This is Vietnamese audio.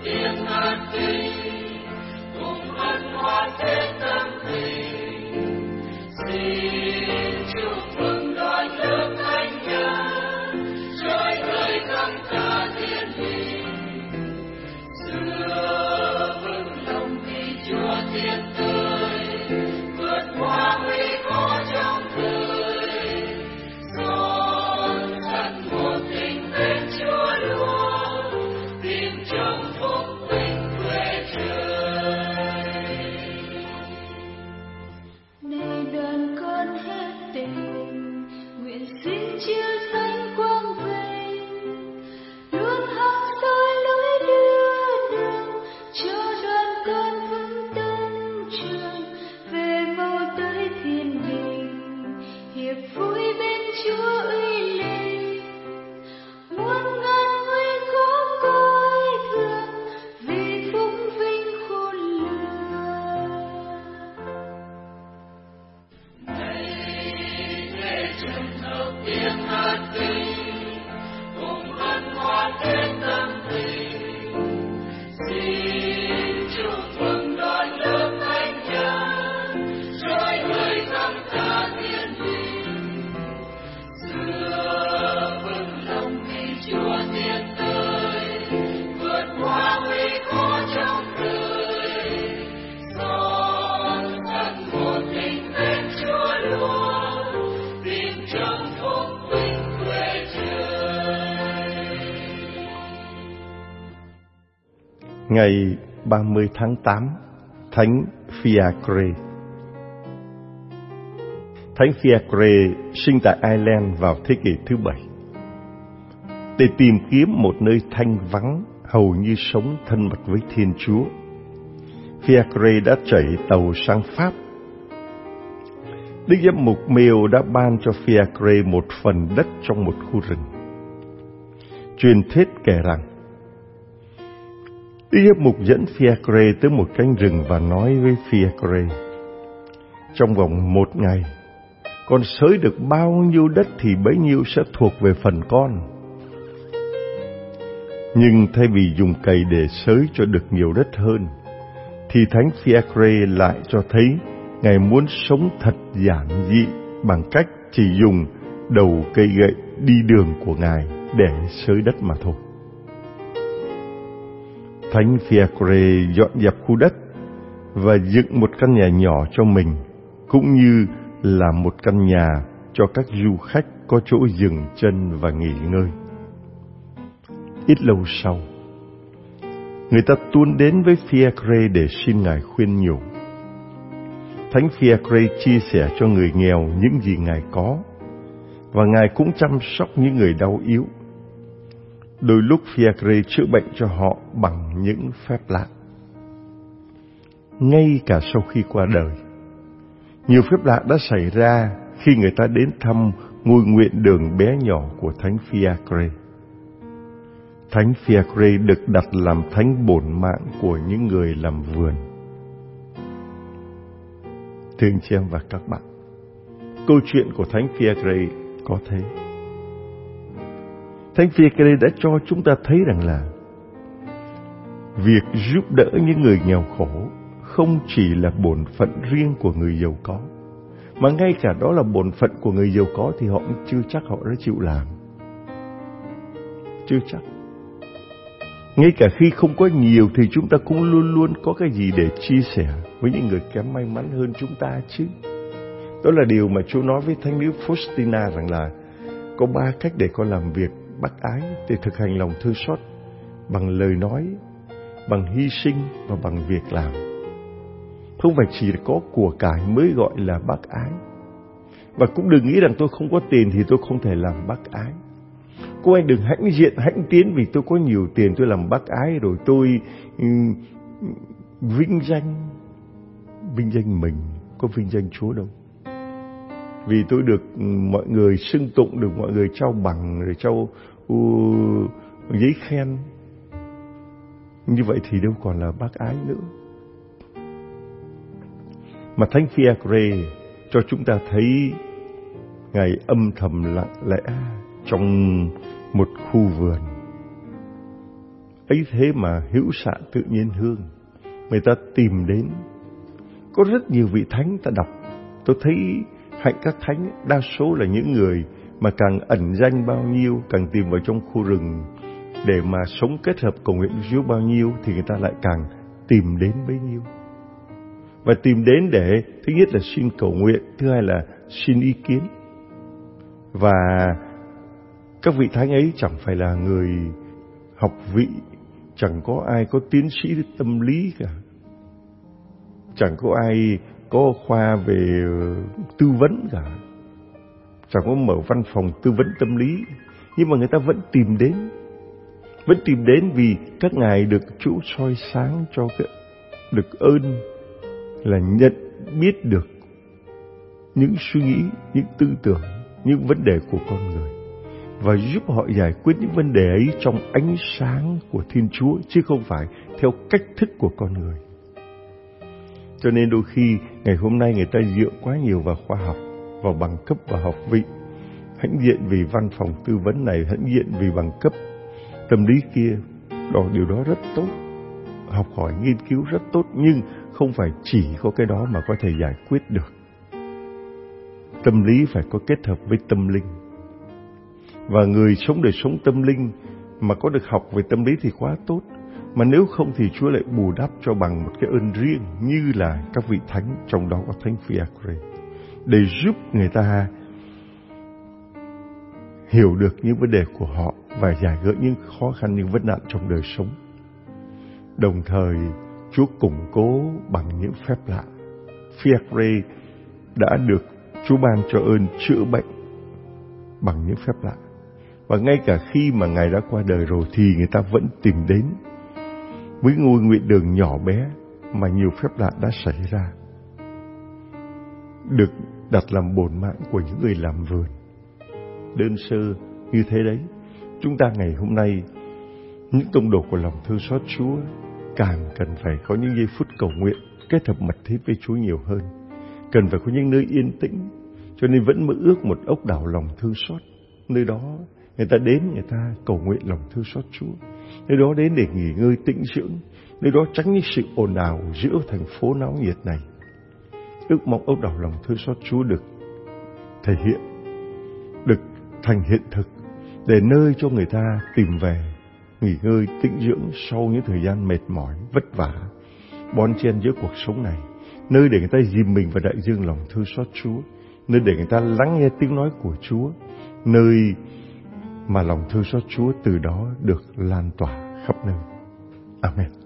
tiếng hát tình, cùng hân hoan kết tâm tình. Xin chúc mừng đoàn lớp thánh nhân, trời ơi khắp cả thiên linh. Xưa vững lòng vì Chúa tiến tới, vượt qua nguy khó trong đời. Son sắt một tình bên Chúa luôn, tìm trong phúc vinh quê trời. Này đoàn con hết tình, nguyện xin chiếu sáng quang vinh, luôn hăng soi lối đưa đường, cho đoàn con vững tân trường, về vào tới thiên đình, hiệp vui bên Chúa uy linh. Muôn ngàn nguy khó coi thường, vì phúc vinh khôn lường. Để trường hợp tiếng hát tình, cùng hân hoan kết tâm tình. Xin chúc mừng đoàn lớp thánh nhân, trời ơi khắp cả thiên linh. Xưa vững lòng vì Chúa tiến tới, vượt qua nguy khó trong đời. Son sắt một tình bên Chúa luôn, tìm trong phúc vinh quê trời. Ngày 30 tháng 8, Thánh Fiacre. Thánh Fiacre sinh tại Ireland vào thế kỷ thứ 7. Để tìm kiếm một nơi thanh vắng, hầu như sống thân mật với Thiên Chúa, Fiacre đã chạy tàu sang Pháp. Đức Giám mục Meo đã ban cho Fiacre một phần đất trong một khu rừng. Truyền thuyết kể rằng, Đức Giám mục dẫn Fiacre tới một cánh rừng và nói với Fiacre: trong vòng 1 ngày, con xới được bao nhiêu đất thì bấy nhiêu sẽ thuộc về phần con. Nhưng thay vì dùng cày để xới cho được nhiều đất hơn, thì Thánh Fiacre lại cho thấy Ngài muốn sống thật giản dị bằng cách chỉ dùng đầu cây gậy đi đường của Ngài để xới đất mà thôi. Thánh Fiacre dọn dẹp khu đất và dựng một căn nhà nhỏ cho mình, cũng như là một căn nhà cho các du khách có chỗ dừng chân và nghỉ ngơi. Ít lâu sau, người ta tuôn đến với Fiacre để xin Ngài khuyên nhủ. Thánh Fiacre chia sẻ cho người nghèo những gì Ngài có, và Ngài cũng chăm sóc những người đau yếu. Đôi lúc Fiacre chữa bệnh cho họ bằng những phép lạ. Ngay cả sau khi qua đời, nhiều phép lạ đã xảy ra khi người ta đến thăm ngôi nguyện đường bé nhỏ của Thánh Fiacre. Thánh Fiacre được đặt làm thánh bổn mạng của những người làm vườn. Thưa anh chị em và các bạn, câu chuyện của Thánh Fiacre có thế. Thánh Fiacre đã cho chúng ta thấy rằng là việc giúp đỡ những người nghèo khổ không chỉ là bổn phận riêng của người giàu có, mà ngay cả đó là bổn phận của người giàu có thì họ cũng chưa chắc họ đã chịu làm. Chưa chắc. Ngay cả khi không có nhiều thì chúng ta cũng luôn luôn có cái gì để chia sẻ với những người kém may mắn hơn chúng ta chứ. Đó là điều mà Chúa nói với Thánh nữ Faustina rằng là có 3 cách để con làm việc bác ái, để thực hành lòng thương xót: bằng lời nói, bằng hy sinh và bằng việc làm. Không phải chỉ có của cải mới gọi là bác ái. Và cũng đừng nghĩ rằng tôi không có tiền thì tôi không thể làm bác ái. Cô anh đừng hãnh diện, hãnh tiến vì tôi có nhiều tiền tôi làm bác ái rồi tôi vinh danh mình, có vinh danh Chúa đâu. Vì tôi được mọi người xưng tụng, được mọi người trao bằng, rồi trao giấy khen. Như vậy thì đâu còn là bác ái nữa. Mà Thánh Fiacre cho chúng ta thấy Ngài âm thầm lặng lẽ trong một khu vườn. ấy thế mà hữu xạ tự nhiên hương. Người ta tìm đến. Có rất nhiều vị thánh ta đọc, tôi thấy hạnh các thánh đa số là những người mà càng ẩn danh bao nhiêu, càng tìm vào trong khu rừng để mà sống kết hợp cầu nguyện với Chúa bao nhiêu thì người ta lại càng tìm đến bấy nhiêu. Và tìm đến để thứ nhất là xin cầu nguyện, thứ hai là xin ý kiến. Và các vị thánh ấy chẳng phải là người học vị, chẳng có ai có tiến sĩ tâm lý cả, chẳng có ai có khoa về tư vấn cả, chẳng có mở văn phòng tư vấn tâm lý, nhưng mà người ta vẫn tìm đến vì các ngài được Chúa soi sáng cho được ơn là nhận biết được những suy nghĩ, những tư tưởng, những vấn đề của con người và giúp họ giải quyết những vấn đề ấy trong ánh sáng của Thiên Chúa chứ không phải theo cách thức của con người. Cho nên đôi khi ngày hôm nay người ta dựa quá nhiều vào khoa học, vào bằng cấp và học vị, hãnh diện vì văn phòng tư vấn này, hãnh diện vì bằng cấp tâm lý kia. Điều đó rất tốt, học hỏi nghiên cứu rất tốt, nhưng không phải chỉ có cái đó mà có thể giải quyết được. Tâm lý phải có kết hợp với tâm linh. Và người sống đời sống tâm linh mà có được học về tâm lý thì quá tốt. Mà nếu không thì Chúa lại bù đắp cho bằng một cái ơn riêng như là các vị thánh, trong đó có Thánh Fiacre, để giúp người ta hiểu được những vấn đề của họ và giải gỡ những khó khăn, những vấn nạn trong đời sống. Đồng thời, Chúa củng cố bằng những phép lạ. Fiacre đã được Chúa ban cho ơn chữa bệnh bằng những phép lạ. Và ngay cả khi mà Ngài đã qua đời rồi thì người ta vẫn tìm đến với ngôi nguyện đường nhỏ bé mà nhiều phép lạ đã xảy ra, được đặt làm bổn mạng của những người làm vườn. Đơn sơ như thế đấy, chúng ta ngày hôm nay, những tông đồ của lòng thương xót Chúa càng cần phải có những giây phút cầu nguyện kết hợp mật thiết với Chúa nhiều hơn, cần phải có những nơi yên tĩnh. Cho nên vẫn mơ ước một ốc đảo lòng thương xót. Nơi đó người ta đến, người ta cầu nguyện lòng thương xót Chúa. Nơi đó đến để nghỉ ngơi tĩnh dưỡng. Nơi đó tránh những sự ồn ào giữa thành phố náo nhiệt này. Ước mong ốc đảo lòng thương xót Chúa được thể hiện, được thành hiện thực, để nơi cho người ta tìm về nghỉ ngơi tĩnh dưỡng sau những thời gian mệt mỏi, vất vả, bon chen giữa cuộc sống này. Nơi để người ta dìm mình vào đại dương lòng thương xót Chúa, nơi để người ta lắng nghe tiếng nói của Chúa, nơi mà lòng thương xót Chúa từ đó được lan tỏa khắp nơi. Amen.